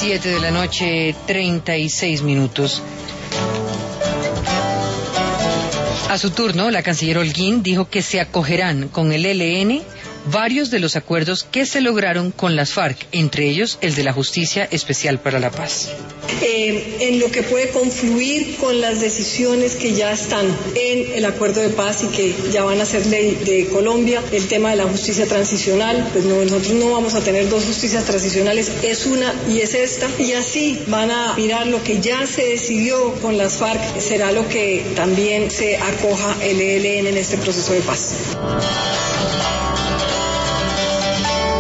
7:36 p.m. A su turno, la canciller Holguín dijo que se acogerán con el ELN varios de los acuerdos que se lograron con las FARC, entre ellos el de la Justicia Especial para la Paz. En lo que puede confluir con las decisiones que ya están en el acuerdo de paz y que ya van a ser ley de Colombia, el tema de la justicia transicional, pues no, nosotros no vamos a tener dos justicias transicionales, es una y es esta, y así van a mirar lo que ya se decidió con las FARC, será lo que también se acoja el ELN en este proceso de paz.